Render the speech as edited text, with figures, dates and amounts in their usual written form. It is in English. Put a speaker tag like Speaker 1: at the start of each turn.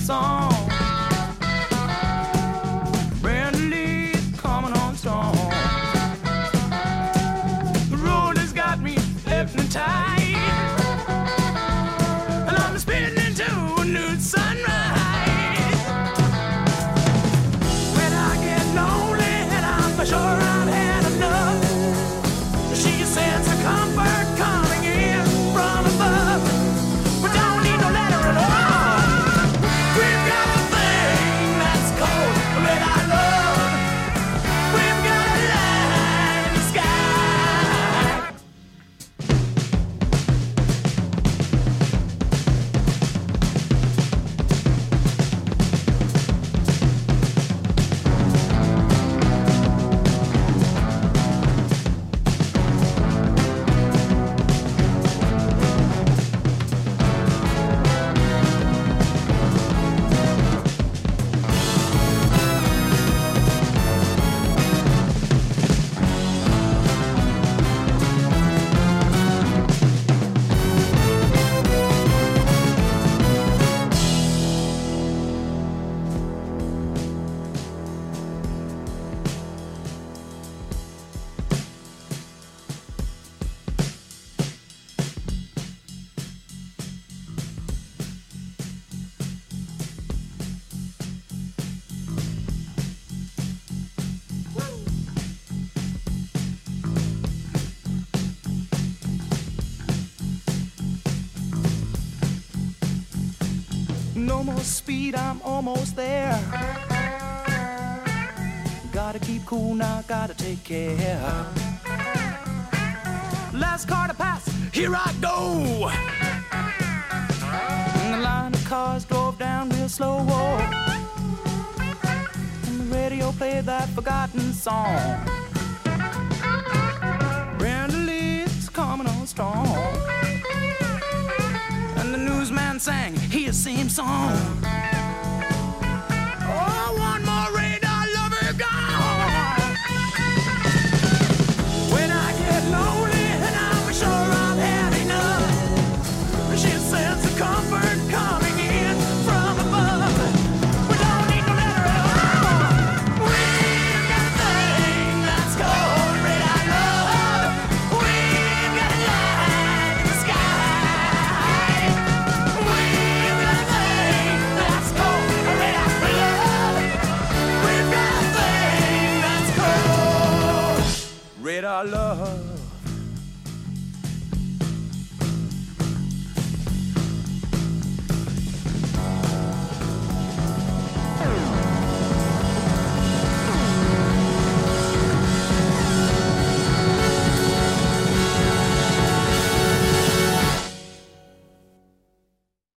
Speaker 1: song. Brenda Lee's coming on strong. The road has got me hypnotized, and I'm spinning into a new sunrise. When I get lonely and I'm sure I've had enough, she sends a comfort coming in from above. We don't need no letter at all. We've got a thing that's called red eye love. We've got a light in the sky. No more speed, I'm almost there. Gotta keep cool now, gotta take care. Last car to pass, here I go. And the line of cars drove down real slow. And the radio played that forgotten song. Brenda Lee's coming on strong. And the newsman sang his same song.